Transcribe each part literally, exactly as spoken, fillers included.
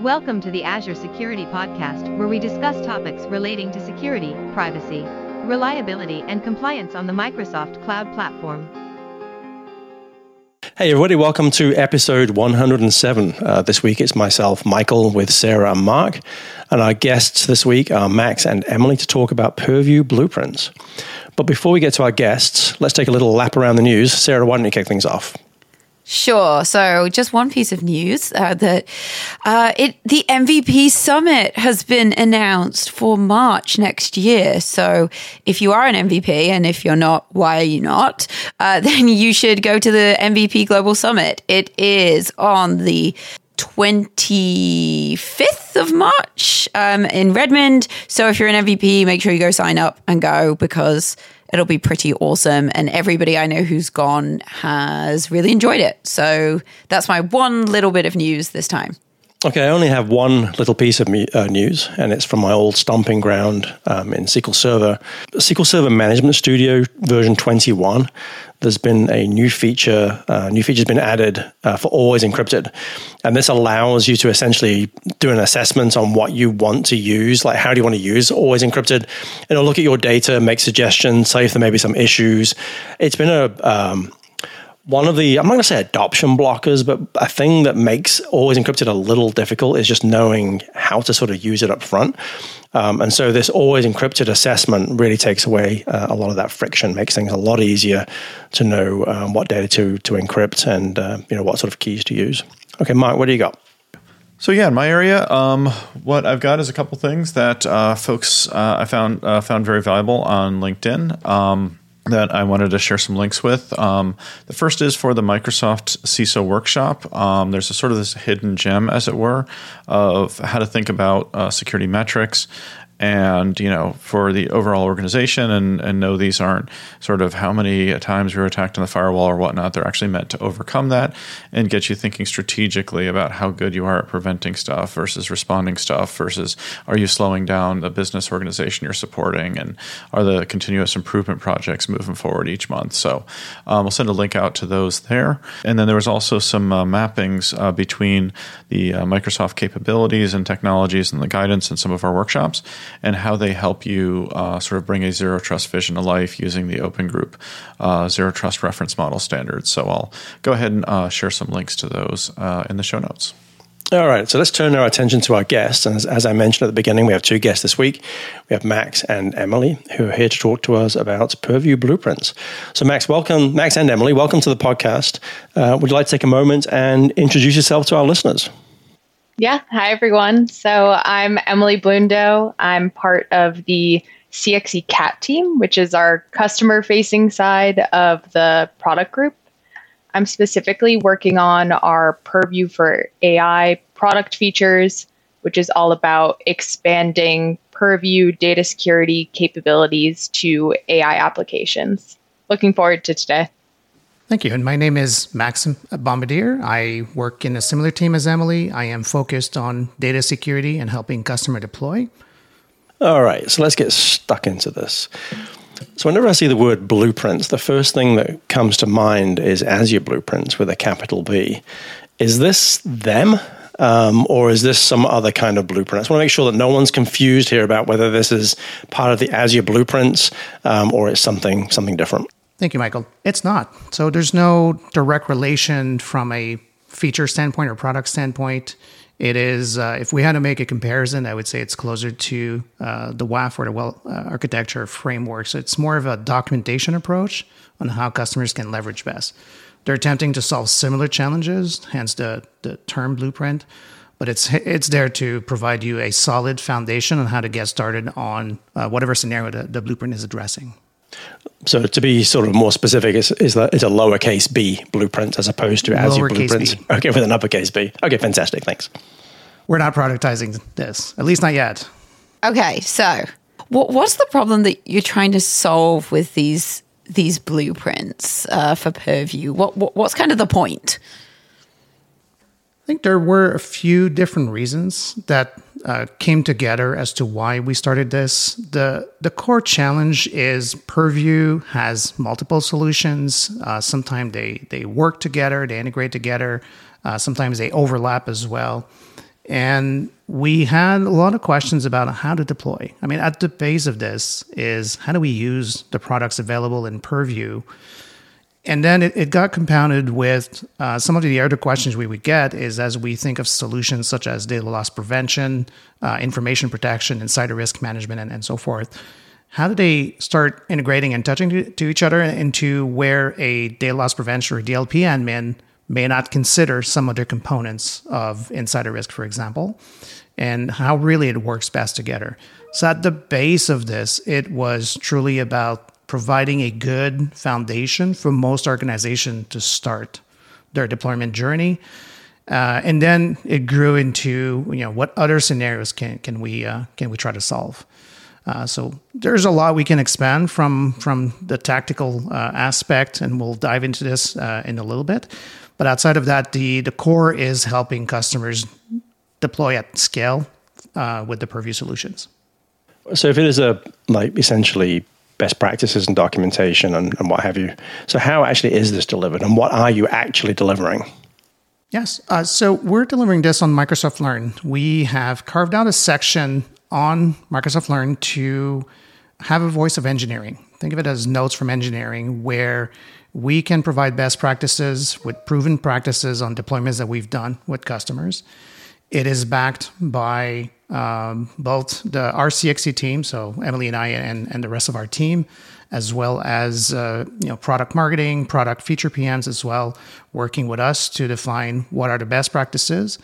Welcome to the Azure Security Podcast, where we discuss topics relating to security, privacy, reliability, and compliance on the Microsoft Cloud Platform. Hey everybody, welcome to episode one hundred seven. Uh, this week it's myself, Michael, with Sarah and Mark. And our guests this week are Max and Emily to talk about Purview Blueprints. But before we get to our guests, let's take a little lap around the news. Sarah, why don't you kick things off? Sure. So just one piece of news uh, that uh, it the M V P Summit has been announced for March next year. So if you are an M V P, and if you're not, why are you not? Uh, then you should go to the M V P Global Summit. It is on the twenty-fifth of March um, in Redmond. So if you're an M V P, make sure you go sign up and go, because it'll be pretty awesome. And everybody I know who's gone has really enjoyed it. So that's my one little bit of news this time. Okay, I only have one little piece of me, uh, news, and it's from my old stomping ground um, in S Q L Server. S Q L Server Management Studio version twenty-one. There's been a new feature, uh, new feature's been added uh, for Always Encrypted. And this allows you to essentially do an assessment on what you want to use, like how do you want to use Always Encrypted. It'll look at your data, make suggestions, say if there may be some issues. It's been a... Um, One of the, I'm not going to say adoption blockers, but a thing that makes Always Encrypted a little difficult is just knowing how to sort of use it up front. Um, and so this Always Encrypted assessment really takes away uh, a lot of that friction, makes things a lot easier to know um, what data to to encrypt and uh, you know what sort of keys to use. Okay, Mark, what do you got? So yeah, in my area, um, what I've got is a couple things that uh, folks uh, I found uh, found very valuable on LinkedIn. Um, that I wanted to share some links with. Um, the first is for the Microsoft C I S O workshop. Um, there's a sort of this hidden gem, as it were, of how to think about uh, security metrics and, you know, for the overall organization, and, and know these aren't sort of how many times you're attacked on the firewall or whatnot. They're actually meant to overcome that and get you thinking strategically about how good you are at preventing stuff versus responding stuff versus are you slowing down the business organization you're supporting, and are the continuous improvement projects moving forward each month. So um, we'll send a link out to those there. And then there was also some uh, mappings uh, between the uh, Microsoft capabilities and technologies and the guidance in some of our workshops, and how they help you uh, sort of bring a zero trust vision to life using the Open Group uh, zero trust reference model standards. So I'll go ahead and uh, share some links to those uh, in the show notes. All right, so let's turn our attention to our guests. And as, as I mentioned at the beginning, we have two guests this week. We have Max and Emily, who are here to talk to us about Purview Blueprints. So Max, welcome, Max and Emily, welcome to the podcast. Uh, would you like to take a moment and introduce yourself to our listeners? Yeah. Hi, everyone. So I'm Emily Blundo. I'm part of the C X E C A T team, which is our customer-facing side of the product group. I'm specifically working on our Purview for A I product features, which is all about expanding Purview data security capabilities to A I applications. Looking forward to today. Thank you. And my name is Max Bombardier. I work in a similar team as Emily. I am focused on data security and helping customer deploy. All right, so let's get stuck into this. So whenever I see the word blueprints, the first thing that comes to mind is Azure Blueprints with a capital B. Is this them? Um, or is this some other kind of blueprint? I just want to make sure that no one's confused here about whether this is part of the Azure Blueprints um, or it's something something different. Thank you, Michael. It's not. So there's no direct relation from a feature standpoint or product standpoint. It is, uh, if we had to make a comparison, I would say it's closer to uh, the W A F or the well uh, architecture framework. So it's more of a documentation approach on how customers can leverage best. They're attempting to solve similar challenges, hence the, the term blueprint, but it's it's there to provide you a solid foundation on how to get started on uh, whatever scenario the, the blueprint is addressing. So to be sort of more specific, it's, it's, a, it's a lowercase b blueprint as opposed to Azure Blueprints. B. Okay, with an uppercase b. Okay, fantastic. Thanks. We're not productizing this, at least not yet. Okay, so what, what's the problem that you're trying to solve with these these blueprints uh, for Purview? What, what what's kind of the point? I think there were a few different reasons that uh, came together as to why we started this. The the core challenge is Purview has multiple solutions. Uh, sometimes they, they work together, they integrate together. Uh, sometimes they overlap as well. And we had a lot of questions about how to deploy. I mean, at the base of this is how do we use the products available in Purview? And then it, it got compounded with uh, some of the other questions we would get is as we think of solutions such as data loss prevention, uh, information protection, insider risk management, and, and so forth. How do they start integrating and touching to, to each other into where a data loss prevention or D L P admin may not consider some of the components of insider risk, for example, and how really it works best together. So at the base of this, it was truly about providing a good foundation for most organizations to start their deployment journey. Uh, and then it grew into, you know, what other scenarios can can we uh, can we try to solve? Uh, so there's a lot we can expand from from the tactical uh, aspect, and we'll dive into this uh, in a little bit. But outside of that, the the core is helping customers deploy at scale uh, with the Purview solutions. So if it is a like essentially best practices and documentation and, and what have you, so how actually is this delivered, and what are you actually delivering? Yes, uh, so we're delivering this on Microsoft Learn. We have carved out a section on Microsoft Learn to have a voice of engineering. Think of it as notes from engineering, where we can provide best practices with proven practices on deployments that we've done with customers. It is backed by um, both the our C X C team, so Emily and I and, and the rest of our team, as well as uh, you know product marketing, product feature P Ms as well, working with us to define what are the best practices.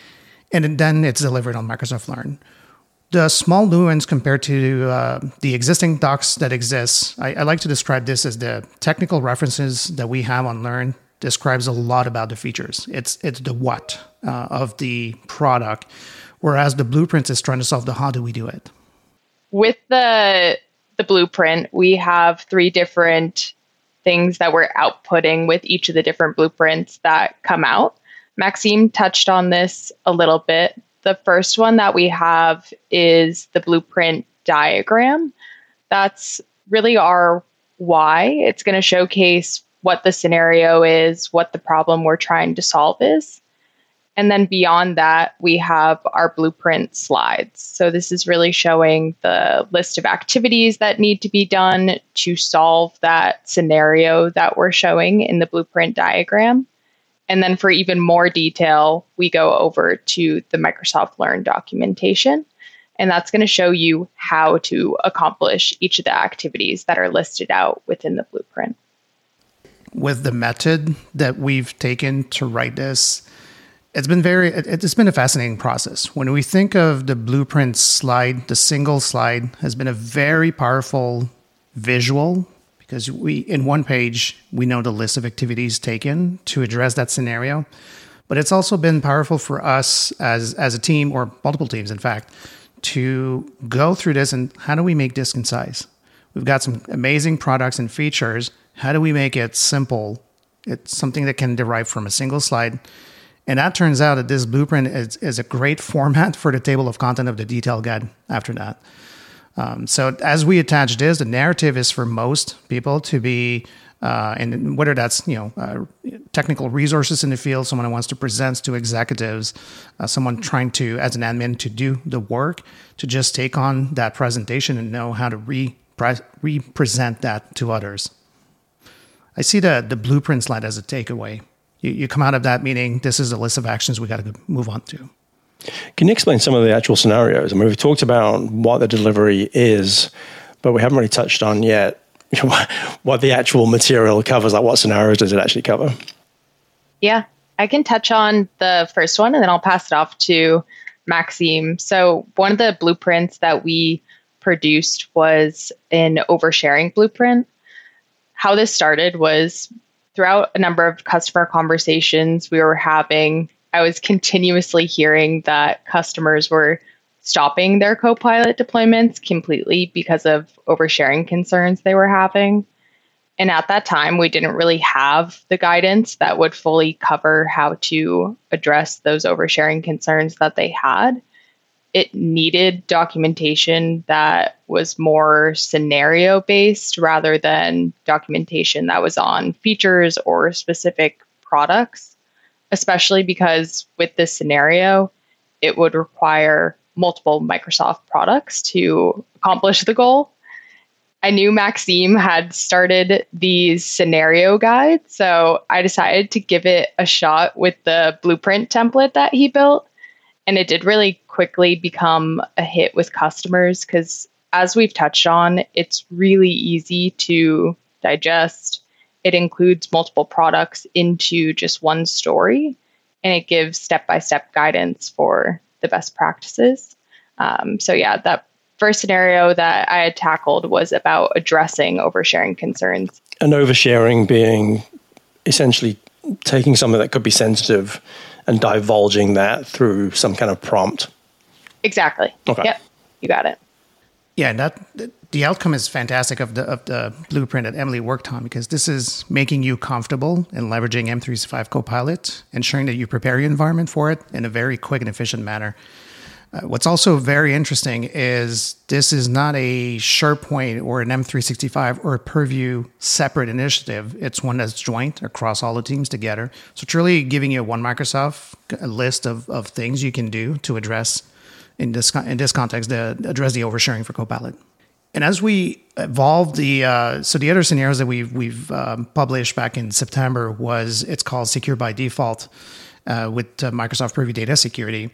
And then it's delivered on Microsoft Learn. The small nuance compared to uh, the existing docs that exist, I, I like to describe this as the technical references that we have on Learn describes a lot about the features. It's it's the what uh, of the product, whereas the blueprint is trying to solve the how do we do it. With the the blueprint, we have three different things that we're outputting with each of the different blueprints that come out. Maxime touched on this a little bit. The first one that we have is the blueprint diagram. That's really our why. It's going to showcase what the scenario is, what the problem we're trying to solve is. And then beyond that, we have our blueprint slides. So this is really showing the list of activities that need to be done to solve that scenario that we're showing in the blueprint diagram. And then for even more detail, we go over to the Microsoft Learn documentation. And that's going to show you how to accomplish each of the activities that are listed out within the blueprint. With the method that we've taken to write this, it's been very, it's been a fascinating process. When we think of the blueprint slide, the single slide has been a very powerful visual, because we, in one page, we know the list of activities taken to address that scenario. But it's also been powerful for us as, as a team, or multiple teams, in fact, to go through this and how do we make this concise? We've got some amazing products and features. How do we make it simple? It's something that can derive from a single slide. And that turns out that this blueprint is, is a great format for the table of content of the detail guide after that. Um, so as we attach this, the narrative is for most people to be, uh, and whether that's you know uh, technical resources in the field, someone who wants to present to executives, uh, someone trying to, as an admin, to do the work, to just take on that presentation and know how to re represent that to others. I see the the blueprint slide as a takeaway. You, you come out of that meeting, this is a list of actions we got to move on to. Can you explain some of the actual scenarios? I mean, we've talked about what the delivery is, but we haven't really touched on yet what the actual material covers. Like, what scenarios does it actually cover? Yeah, I can touch on the first one, and then I'll pass it off to Maxime. So one of the blueprints that we produced was an oversharing blueprint. How this started was throughout a number of customer conversations we were having, I was continuously hearing that customers were stopping their Copilot deployments completely because of oversharing concerns they were having. And at that time, we didn't really have the guidance that would fully cover how to address those oversharing concerns that they had. It needed documentation that was more scenario-based rather than documentation that was on features or specific products, especially because with this scenario, it would require multiple Microsoft products to accomplish the goal. I knew Maxime had started these scenario guides, so I decided to give it a shot with the blueprint template that he built. And it did really quickly become a hit with customers because, as we've touched on, it's really easy to digest. It includes multiple products into just one story, and it gives step-by-step guidance for the best practices. Um, so yeah, that first scenario that I had tackled was about addressing oversharing concerns. And oversharing being essentially taking something that could be sensitive and divulging that through some kind of prompt. Exactly. Okay. Yep. You got it. Yeah, and that the outcome is fantastic of the of the blueprint that Emily worked on, because this is making you comfortable in leveraging M three sixty-five Copilot, ensuring that you prepare your environment for it in a very quick and efficient manner. Uh, what's also very interesting is this is not a SharePoint or an M three sixty-five or a Purview separate initiative. It's one that's joint across all the teams together. So it's really giving you a one Microsoft a list of, of things you can do to address, in this in this context, the, address the oversharing for Copilot. And as we evolve the, uh, so the other scenarios that we've, we've um, published back in September was, it's called Secure by Default uh, with uh, Microsoft Purview Data Security.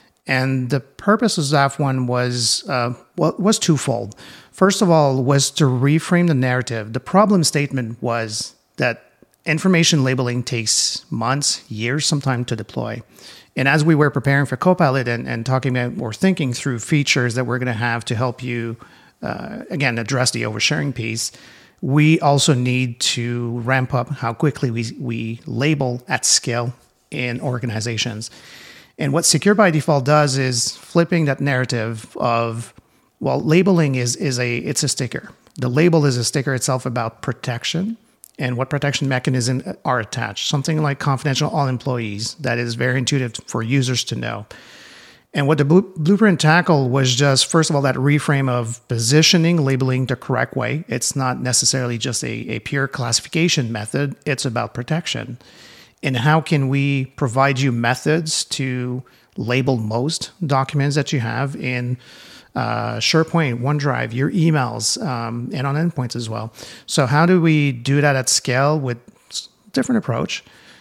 And the purpose of that one was uh, well, was twofold. First of all, was to reframe the narrative. The problem statement was that information labeling takes months, years, sometimes to deploy. And as we were preparing for Copilot and, and talking about or thinking through features that we're going to have to help you, uh, again, address the oversharing piece, we also need to ramp up how quickly we, we label at scale in organizations. And what Secure by Default does is flipping that narrative of, well, labeling is is a it's a sticker. The label is a sticker itself about protection and what protection mechanisms are attached. Something like confidential all employees that is very intuitive for users to know. And what the blueprint tackled was just, first of all, that reframe of positioning, labeling the correct way. It's not necessarily just a, a pure classification method. It's about protection. And how can we provide you methods to label most documents that you have in uh, SharePoint, OneDrive, your emails, um, and on endpoints as well. So how do we do that at scale with a different approach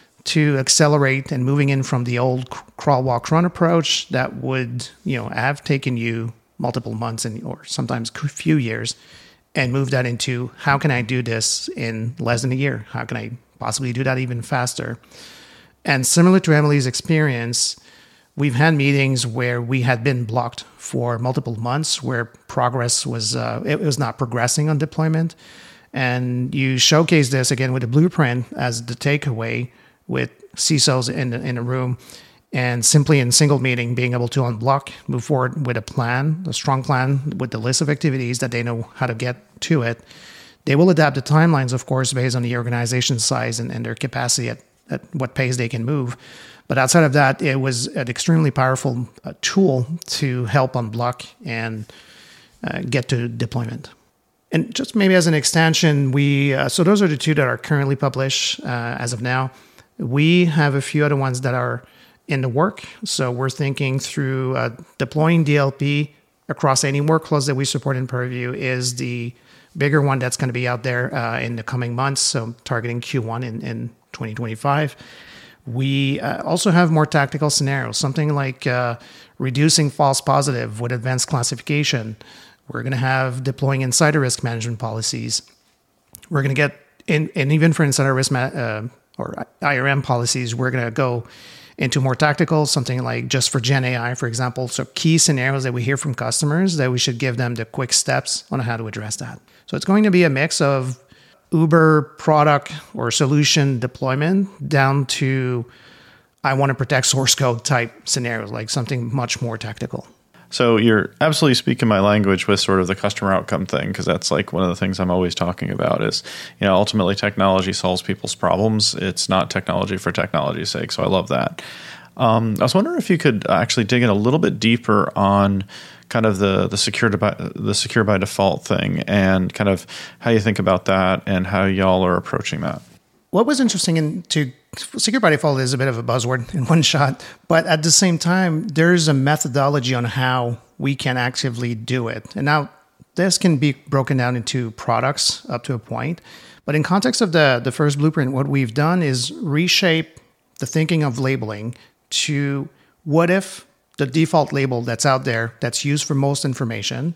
to accelerate and moving in from the old crawl, walk, run approach that would, you know, have taken you multiple months and or sometimes a few years, and move that into how can I do this in less than a year? How can I possibly do that even faster? And similar to Emily's experience, we've had meetings where we had been blocked for multiple months, where progress was uh, it was not progressing on deployment. And you showcase this again with the blueprint as the takeaway with C I S Os in the, in a room, and simply in single meeting being able to unblock, move forward with a plan, a strong plan with the list of activities that they know how to get to it. They will adapt the timelines, of course, based on the organization size and, and their capacity at, at what pace they can move. But outside of that, it was an extremely powerful uh, tool to help unblock and uh, get to deployment. And just maybe as an extension, we uh, so those are the two that are currently published uh, as of now. We have a few other ones that are in the work. So we're thinking through uh, deploying D L P across any workflows that we support in Purview is the bigger one that's going to be out there uh, in the coming months, so targeting Q one in, in twenty twenty-five. We uh, also have more tactical scenarios, something like uh, reducing false positive with advanced classification. We're going to have deploying insider risk management policies. We're going to get, in, and even for insider risk ma- uh, or I R M policies, we're going to go into more tactical, something like just for Gen A I, for example. So key scenarios that we hear from customers that we should give them the quick steps on how to address that. So it's going to be a mix of Uber product or solution deployment down to I want to protect source code type scenarios, like something much more tactical. So you're absolutely speaking my language with sort of the customer outcome thing, because that's like one of the things I'm always talking about is, you know, ultimately technology solves people's problems. It's not technology for technology's sake. So I love that. Um, I was wondering if you could actually dig in a little bit deeper on kind of the the secure by, the secure by default thing and kind of how you think about that and how y'all are approaching that. What was interesting in, to secure by default is a bit of a buzzword in one shot, but at the same time, there's a methodology on how we can actively do it. And now this can be broken down into products up to a point. But in context of the, the first blueprint, what we've done is reshape the thinking of labeling to what if the default label that's out there that's used for most information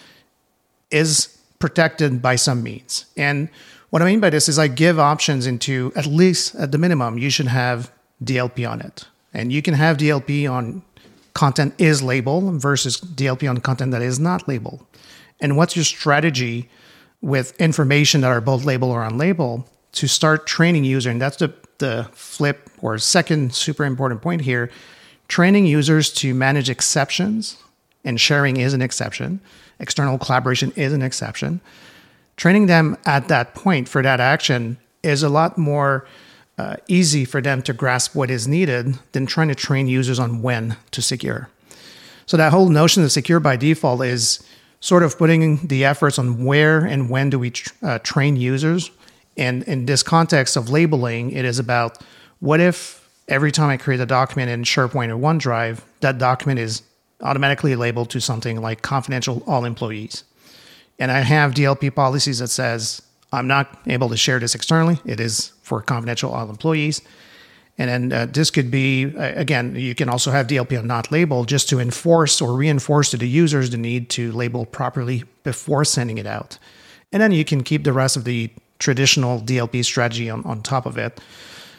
is protected by some means. And what I mean by this is I give options into, at least at the minimum, you should have D L P on it. And you can have D L P on content is labeled versus D L P on content that is not labeled. And what's your strategy with information that are both labeled or unlabeled to start training user? And that's the, the flip or second super important point here. Training users to manage exceptions, and sharing is an exception. External collaboration is an exception. Training them at that point for that action is a lot more uh, easy for them to grasp what is needed than trying to train users on when to secure. So that whole notion of secure by default is sort of putting the efforts on where and when do we uh, train users. And in this context of labeling, it is about what if every time I create a document in SharePoint or OneDrive, that document is automatically labeled to something like confidential all employees. And I have D L P policies that says I'm not able to share this externally. It is for confidential all employees. And then uh, this could be, uh, again, you can also have D L P on not labeled just to enforce or reinforce to the users the need to label properly before sending it out. And then you can keep the rest of the traditional D L P strategy on, on top of it.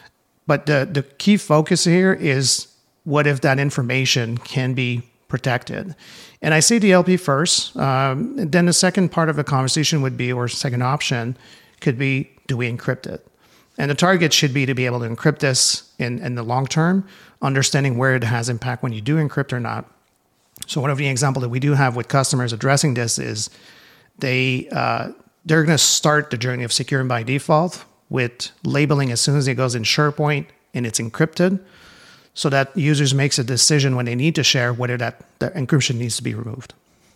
But the, the key focus here is what if that information can be protected? And I say D L P first. Um, then the second part of the conversation would be, or second option could be, do we encrypt it? And the target should be to be able to encrypt this in, in the long term, understanding where it has impact when you do encrypt or not. So one of the examples that we do have with customers addressing this is they, uh, they're going to start the journey of securing by default with labeling as soon as it goes in SharePoint and it's encrypted, so that users makes a decision when they need to share whether that the encryption needs to be removed.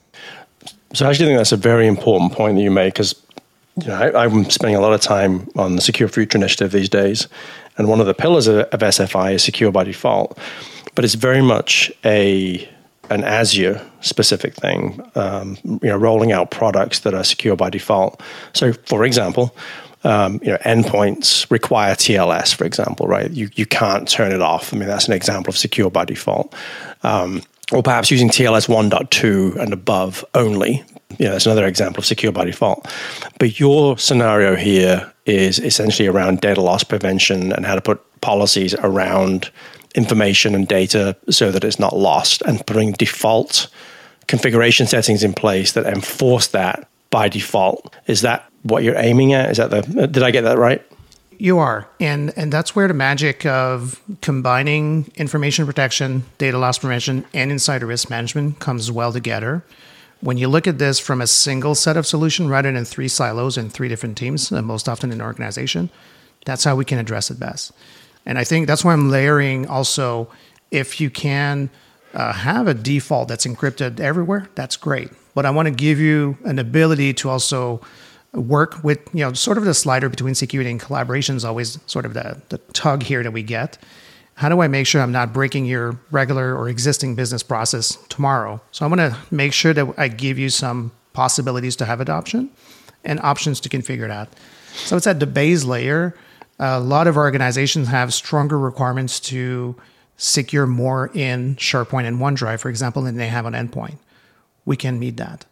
So I actually think that's a very important point that you make, because you know, I, I'm spending a lot of time on the Secure Future Initiative these days, and one of the pillars of, of S F I is secure by default, but it's very much a an Azure specific thing, um, you know, rolling out products that are secure by default. So, for example, Um, you know, endpoints require T L S, for example, right? You you can't turn it off. I mean, that's an example of secure by default. Um, or perhaps using T L S one point two and above only. You know, that's another example of secure by default. But your scenario here is essentially around data loss prevention and how to put policies around information and data so that it's not lost, and putting default configuration settings in place that enforce that by default. Is that what you're aiming at? Is that the, did I get that right? You are. And and that's where the magic of combining information protection, data loss prevention, and insider risk management comes well together. When you look at this from a single set of solution rather than three silos and three different teams, uh, most often in an organization, that's how we can address it best. And I think that's why I'm layering also, if you can uh, have a default that's encrypted everywhere, that's great. But I want to give you an ability to also work with, you know, sort of the slider between security and collaboration is always sort of the, the tug here that we get. How do I make sure I'm not breaking your regular or existing business process tomorrow? So I want to make sure that I give you some possibilities to have adoption and options to configure that. So it's at the base layer. A lot of organizations have stronger requirements to secure more in SharePoint and OneDrive, for example, than they have on endpoint. We can meet that.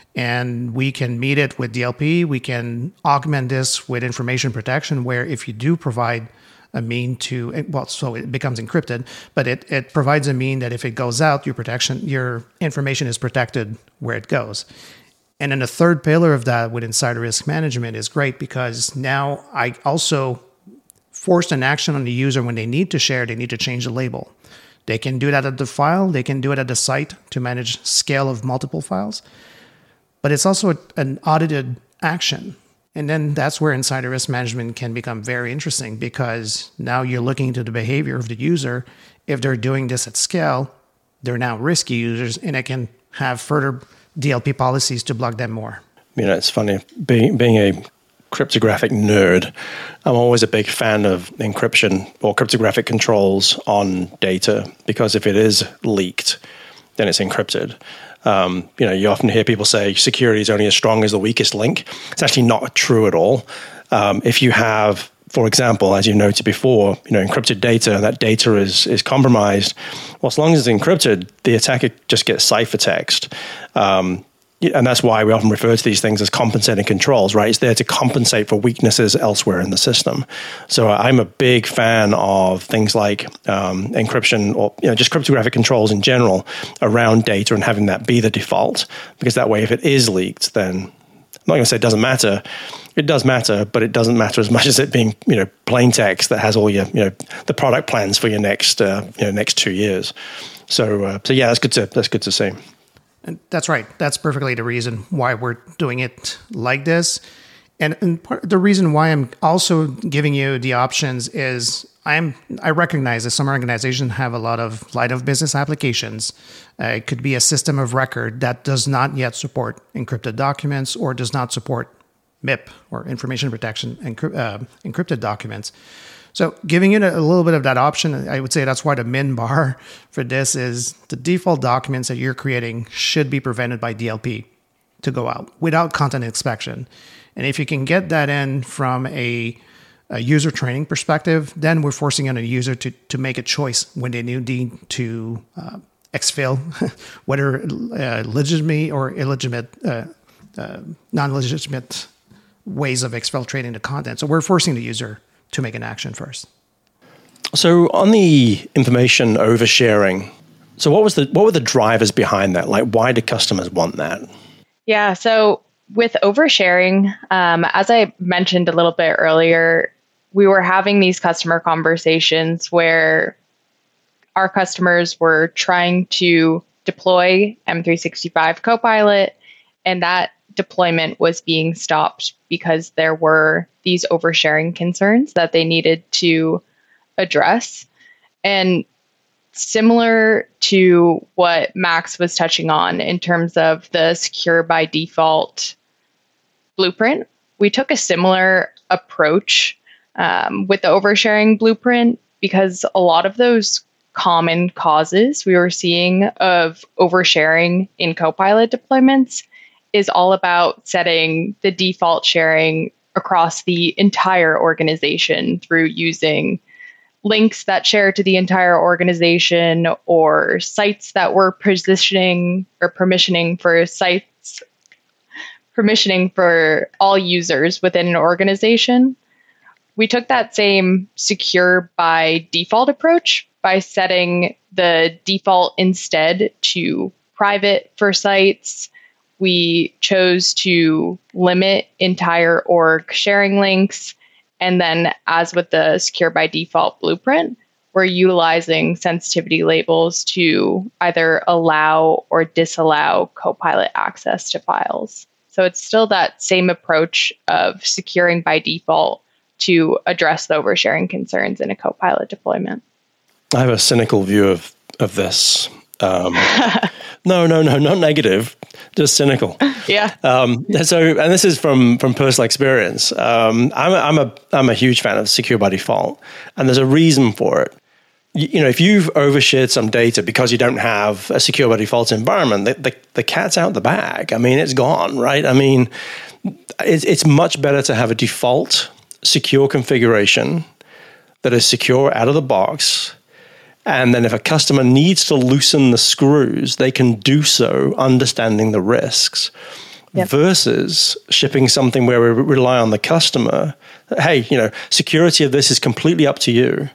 And we can meet it with D L P. We can augment this with information protection, where if you do provide a mean to, well, so it becomes encrypted, but it, it provides a mean that if it goes out, your protection, your information is protected where it goes. And then the third pillar of that with insider risk management is great, because now I also forced an action on the user when they need to share, they need to change the label. They can do that at the file, they can do it at the site to manage scale of multiple files. But it's also a, an audited action. And then that's where insider risk management can become very interesting, because now you're looking into the behavior of the user. If they're doing this at scale, they're now risky users, and it can have further D L P policies to block them more. You know, it's funny, being, being a cryptographic nerd, I'm always a big fan of encryption or cryptographic controls on data, because if it is leaked, then it's encrypted. Um, you know, you often hear people say security is only as strong as the weakest link. It's actually not true at all. Um, if you have, for example, as you noted before, you know, encrypted data, that data is is compromised. Well, as long as it's encrypted, the attacker just gets ciphertext. Um, and that's why we often refer to these things as compensating controls, right? It's there to compensate for weaknesses elsewhere in the system. So I'm a big fan of things like um, encryption, or you know, just cryptographic controls in general around data, and having that be the default. Because that way, if it is leaked, then I'm not going to say it doesn't matter. It does matter, but it doesn't matter as much as it being, you know, plain text that has all your, you know, the product plans for your next, uh, you know, next two years. So, uh, so yeah, that's good to that's good to see. And that's right. That's perfectly the reason why we're doing it like this. And, and part, the reason why I'm also giving you the options is I'm I recognize that some organizations have a lot of line of business applications. Uh, it could be a system of record that does not yet support encrypted documents, or does not support M I P, or information protection encrypt, uh, encrypted documents. So giving you a little bit of that option, I would say that's why the min bar for this is the default documents that you're creating should be prevented by D L P to go out without content inspection. And if you can get that in from a, a user training perspective, then we're forcing on a user to, to make a choice when they need to uh, exfil, whether uh, legitimate or illegitimate, uh, uh, non-legitimate ways of exfiltrating the content. So we're forcing the user to make an action first. So on the information oversharing, so what was the what were the drivers behind that? Like, why do customers want that? Yeah, so with oversharing, um, as I mentioned a little bit earlier, we were having these customer conversations where our customers were trying to deploy M three sixty-five Copilot, and that deployment was being stopped because there were these oversharing concerns that they needed to address. And similar to what Max was touching on in terms of the secure by default blueprint, we took a similar approach um, with the oversharing blueprint, because a lot of those common causes we were seeing of oversharing in Copilot deployments is all about setting the default sharing across the entire organization through using links that share to the entire organization, or sites that were positioning or permissioning for sites, permissioning for all users within an organization. We took that same secure by default approach by setting the default instead to private for sites. We chose to limit entire org sharing links. And then, as with the secure by default blueprint, we're utilizing sensitivity labels to either allow or disallow Copilot access to files. So it's still that same approach of securing by default to address the oversharing concerns in a Copilot deployment. I have a cynical view of, of this. Um, no, no, no, not negative, just cynical. Yeah. Um, so, and this is from from personal experience. Um, I'm a, I'm a I'm a huge fan of secure by default, and there's a reason for it. You, you know, if you've overshared some data because you don't have a secure by default environment, the, the, the cat's out the bag. I mean, it's gone, right? I mean, it's, it's much better to have a default secure configuration that is secure out of the box. And then if a customer needs to loosen the screws, they can do so understanding the risks. Yep. Versus shipping something where we rely on the customer. Hey, you know, security of this is completely up to you.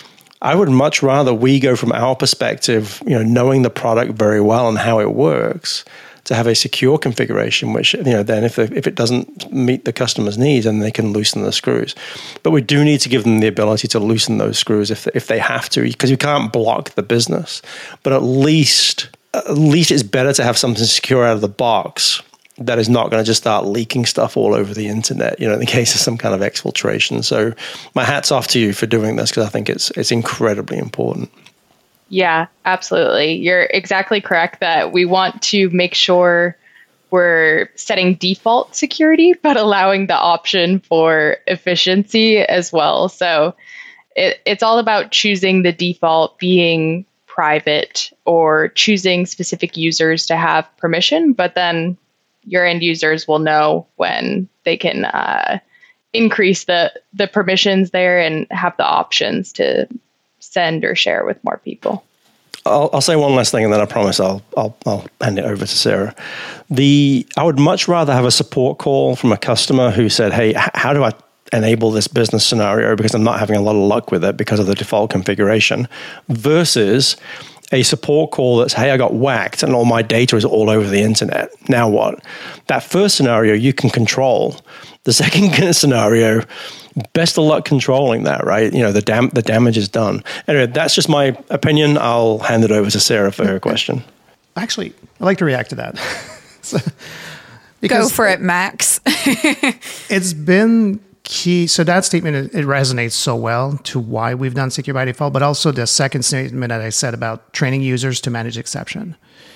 I would much rather we go from our perspective, you know, knowing the product very well and how it works, to have a secure configuration, which, you know, then if the, if it doesn't meet the customer's needs, then they can loosen the screws. But we do need to give them the ability to loosen those screws if if they have to, because you can't block the business. But at least at least it's better to have something secure out of the box that is not going to just start leaking stuff all over the internet, you know, in the case of some kind of exfiltration. So my hat's off to you for doing this, because I think it's it's incredibly important. Yeah, absolutely. You're exactly correct that we want to make sure we're setting default security, but allowing the option for efficiency as well. So it, it's all about choosing the default being private or choosing specific users to have permission, but then your end users will know when they can uh, increase the, the permissions there and have the options to send or share with more people. I'll, I'll say one last thing, and then I promise I'll, I'll I'll hand it over to Sarah. The I would much rather have a support call from a customer who said, "Hey, h- how do I enable this business scenario because I'm not having a lot of luck with it because of the default configuration," versus a support call that's, "Hey, I got whacked and all my data is all over the internet. Now what?" That first scenario you can control. The second scenario, best of luck controlling that, right? You know, the dam- the damage is done. Anyway, that's just my opinion. I'll hand it over to Sarah for her question. Actually, I'd like to react to that. so, Go for it, Max. It's been key. So that statement, it, it resonates so well to why we've done secure by default, but also the second statement that I said about training users to manage exception.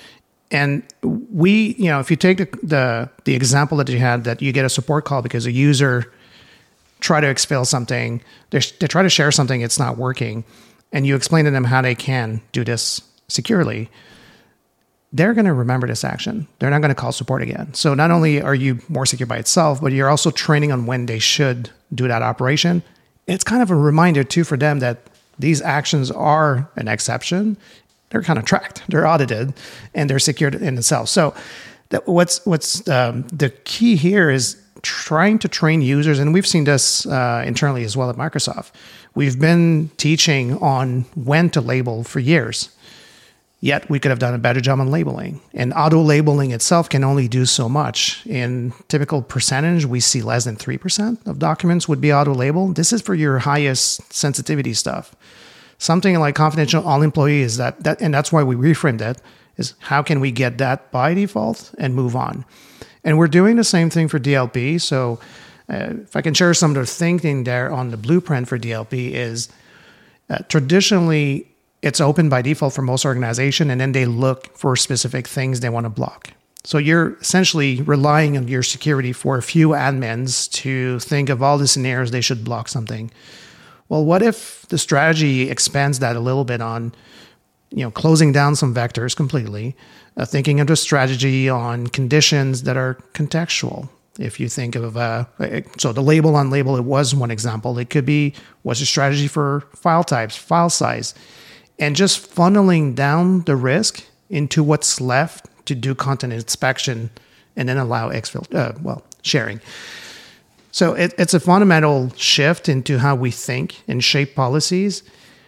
And we, you know, if you take the, the the example that you had, that you get a support call because a user try to exfil something, they they try to share something, it's not working, and you explain to them how they can do this securely, they're going to remember this action. They're not going to call support again. So not only are you more secure by itself, but you're also training on when they should do that operation. It's kind of a reminder too for them that these actions are an exception. They're kind of tracked, they're audited, and they're secured in itself. So that what's what's um, the key here is trying to train users, and we've seen this uh, internally as well at Microsoft. We've been teaching on when to label for years, yet we could have done a better job on labeling. And auto-labeling itself can only do so much. In typical percentage, we see less than three percent of documents would be auto-labeled. This is for your highest sensitivity stuff. Something like confidential all employees, that, that, and that's why we reframed it, is how can we get that by default and move on? And we're doing the same thing for D L P. So uh, if I can share some of the thinking there on the blueprint for D L P is uh, traditionally it's open by default for most organizations, and then they look for specific things they want to block. So you're essentially relying on your security for a few admins to think of all the scenarios they should block something. Well, what if the strategy expands that a little bit on, you know, closing down some vectors completely, uh, thinking of the strategy on conditions that are contextual. If you think of, uh, so the label on label, it was one example. It could be, what's the strategy for file types, file size, and just funneling down the risk into what's left to do content inspection and then allow exfil, uh, well, sharing. So it, it's a fundamental shift into how we think and shape policies.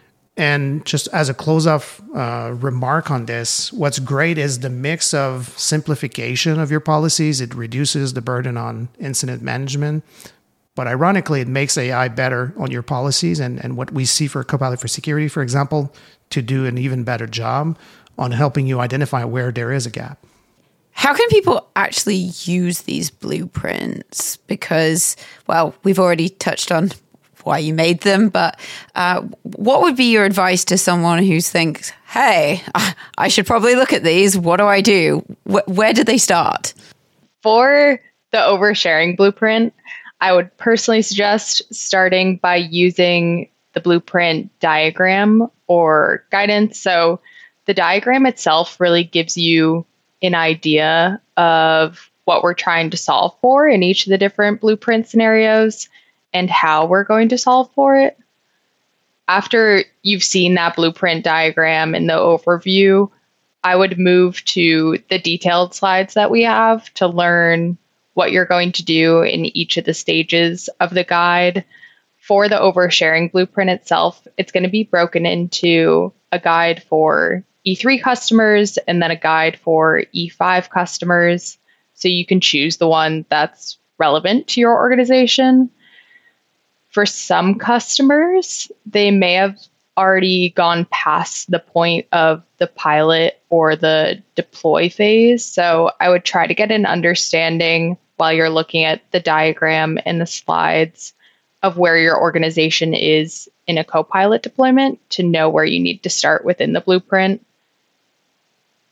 And just as a close-off uh, remark on this, what's great is the mix of simplification of your policies. It reduces the burden on incident management. But ironically, it makes A I better on your policies. And, and what we see for Copilot for Security, for example, to do an even better job on helping you identify where there is a gap. How can people actually use these blueprints? Because, well, we've already touched on why you made them, but uh, what would be your advice to someone who thinks, hey, I should probably look at these. What do I do? Wh- where do they start? For the oversharing blueprint, I would personally suggest starting by using the blueprint diagram or guidance. So the diagram itself really gives you an idea of what we're trying to solve for in each of the different blueprint scenarios and how we're going to solve for it. After you've seen that blueprint diagram and the overview, I would move to the detailed slides that we have to learn what you're going to do in each of the stages of the guide. For the oversharing blueprint itself, it's going to be broken into a guide for E three customers and then a guide for E five customers. So you can choose the one that's relevant to your organization. For some customers, they may have already gone past the point of the pilot or the deploy phase. So I would try to get an understanding while you're looking at the diagram and the slides of where your organization is in a Copilot deployment to know where you need to start within the blueprint.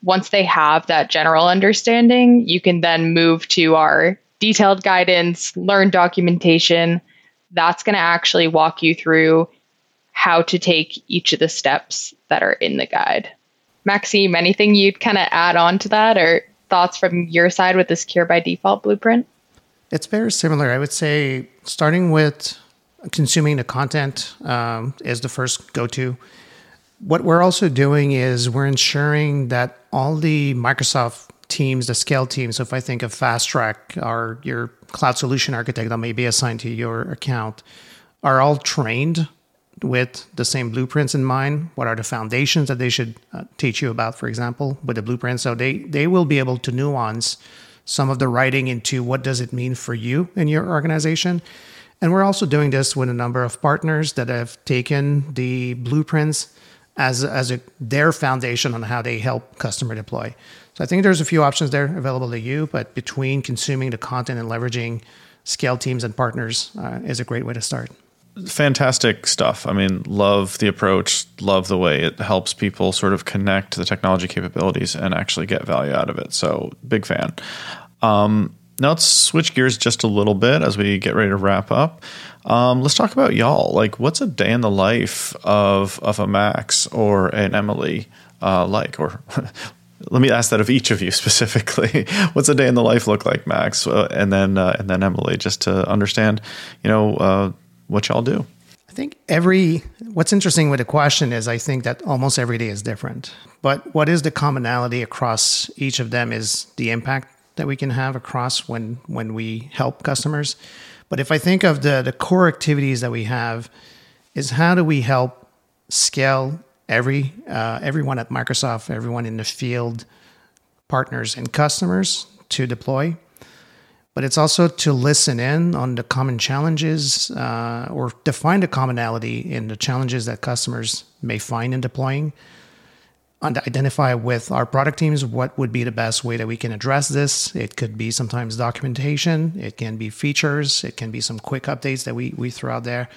once they have that general understanding, you can then move to our detailed guidance, learn documentation. That's going to actually walk you through how to take each of the steps that are in the guide. Maxime, anything you'd kind of add on to that, or thoughts from your side with the Secure by Default blueprint? It's very similar. I would say starting with consuming the content um, is the first go-to. What we're also doing is we're ensuring that all the Microsoft teams, the scale teams, so if I think of Fast Track or your cloud solution architect that may be assigned to your account, are all trained with the same blueprints in mind. What are the foundations that they should uh, teach you about, for example, with the blueprint? So they, they will be able to nuance some of the writing into what does it mean for you in your organization. And we're also doing this with a number of partners that have taken the blueprints as, as a, their foundation on how they help customer deploy. So I think there's a few options there available to you, but between consuming the content and leveraging scale teams and partners uh, is a great way to start. Fantastic stuff. I mean, love the approach, love the way it helps people sort of connect the technology capabilities and actually get value out of it. So big fan. Um, now let's switch gears just a little bit as we get ready to wrap up. Um, let's talk about y'all. Like, what's a day in the life of, of a Max or an Emily uh, like? Or let me ask that of each of you specifically. What's a day in the life look like, Max? Uh, and then uh, and then Emily, just to understand, you know, uh, what y'all do. I think every, what's interesting with the question is I think that almost every day is different. But what is the commonality across each of them is the impact that we can have across when, when we help customers. But if I think of the, the core activities that we have is how do we help scale every uh, everyone at Microsoft, everyone in the field, partners and customers to deploy. But it's also to listen in on the common challenges uh, or define the commonality in the challenges that customers may find in deploying, and identify with our product teams what would be the best way that we can address this. It could be sometimes documentation, it can be features, it can be some quick updates that we, we throw out there.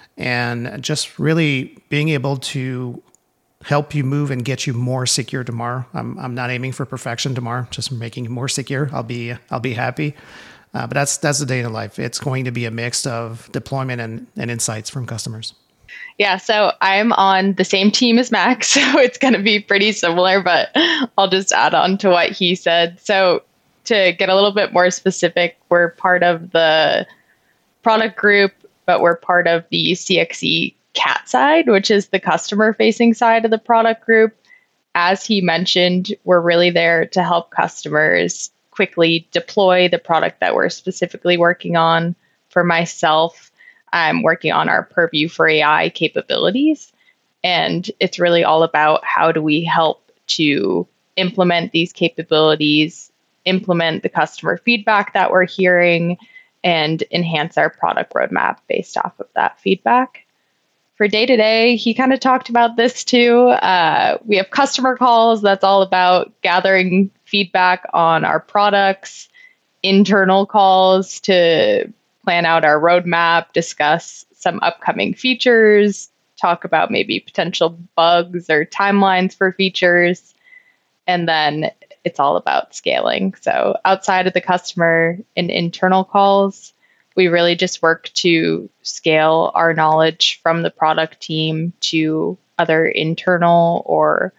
And just really being able to help you move and get you more secure tomorrow. I'm I'm not aiming for perfection tomorrow, just making it more secure. I'll be I'll be happy. Uh, but that's that's the day in life. It's going to be a mix of deployment and, and insights from customers. Yeah, so I'm on the same team as Max, so it's going to be pretty similar, but I'll just add on to what he said. So to get a little bit more specific, we're part of the product group, but we're part of the C X E CAT side, which is the customer-facing side of the product group. As he mentioned, we're really there to help customers quickly deploy the product that we're specifically working on. For myself, I'm working on our Purview for A I capabilities, and it's really all about how do we help to implement these capabilities, implement the customer feedback that we're hearing, and enhance our product roadmap based off of that feedback. For day-to-day, he kind of talked about this too. Uh, we have customer calls. That's all about gathering feedback on our products, internal calls to plan out our roadmap, discuss some upcoming features, talk about maybe potential bugs or timelines for features. And then it's all about scaling. So outside of the customer and internal calls, we really just work to scale our knowledge from the product team to other internal or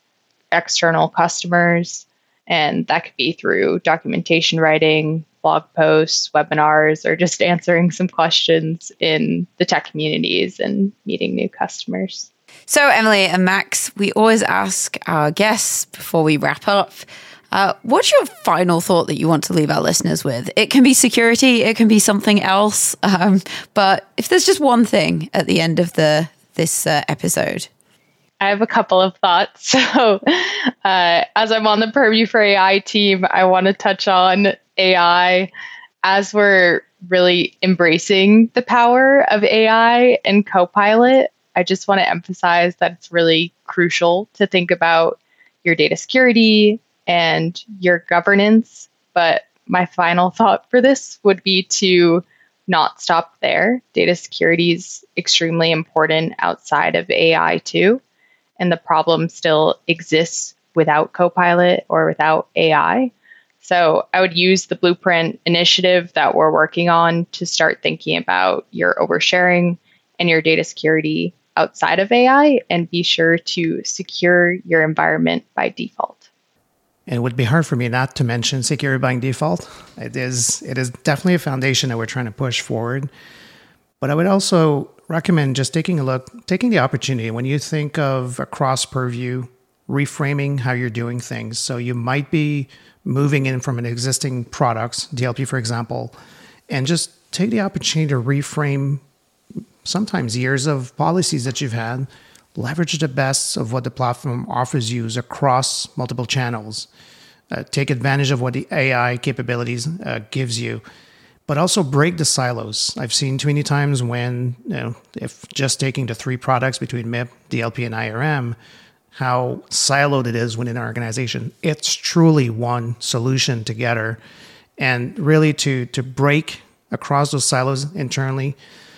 external customers. And that could be through documentation writing, blog posts, webinars, or just answering some questions in the tech communities and meeting new customers. So, Emily and Max, we always ask our guests before we wrap up, Uh, what's your final thought that you want to leave our listeners with? It can be security, it can be something else. Um, but if there's just one thing at the end of the this uh, episode. I have a couple of thoughts. So uh, as I'm on the Purview for A I team, I want to touch on A I as we're really embracing the power of A I and Copilot. I just want to emphasize that it's really crucial to think about your data security and your governance. But my final thought for this would be to not stop there. Data security is extremely important outside of A I too. And the problem still exists without Copilot or without A I. So I would use the Blueprint initiative that we're working on to start thinking about your oversharing and your data security outside of A I, and be sure to secure your environment by default. And it would be hard for me not to mention security by default. It is it is definitely a foundation that we're trying to push forward. But I would also recommend just taking a look, taking the opportunity when you think of across purview, reframing how you're doing things. So you might be moving in from an existing product, D L P, for example, and just take the opportunity to reframe sometimes years of policies that you've had, leverage the best of what the platform offers you across multiple channels, uh, take advantage of what the A I capabilities uh, gives you, but also break the silos. I've seen too many times when, you know, if just taking the three products between M I P, D L P, and I R M, how siloed it is within an organization. It's truly one solution together. And really to to break across those silos internally,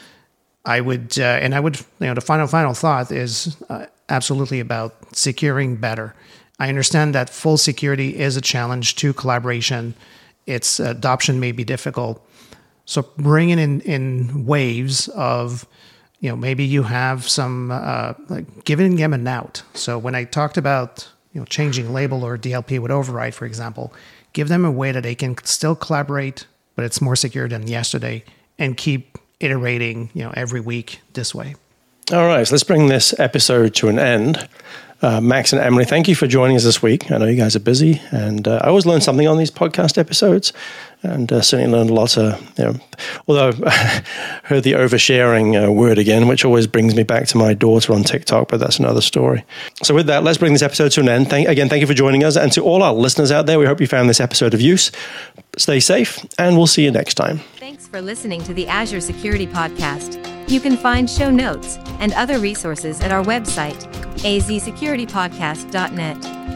I would, uh, and I would, you know, the final, final thought is uh, absolutely about securing better. I understand that full security is a challenge to collaboration. Its adoption may be difficult. So bringing in, in waves of, you know, maybe you have some, uh, like giving them an out. So when I talked about, you know, changing label or D L P with override, for example, give them a way that they can still collaborate, but it's more secure than yesterday, and keep iterating, you know, every week this way. All right, so let's bring this episode to an end. Uh, Max and Emily, thank you for joining us this week. I know you guys are busy, and uh, I always learn something on these podcast episodes, and uh, certainly learned a lot. Of, you know, although I heard the oversharing uh, word again, which always brings me back to my daughter on TikTok, but that's another story. So with that, let's bring this episode to an end. Thank, again, thank you for joining us, and to all our listeners out there, we hope you found this episode of use. Stay safe, and we'll see you next time. Thanks for listening to the Azure Security Podcast. You can find show notes and other resources at our website, a z security podcast dot net.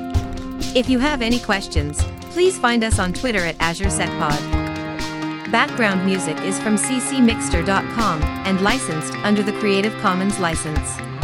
If you have any questions, please find us on Twitter at AzureSecPod. Background music is from c c mixter dot com and licensed under the Creative Commons license.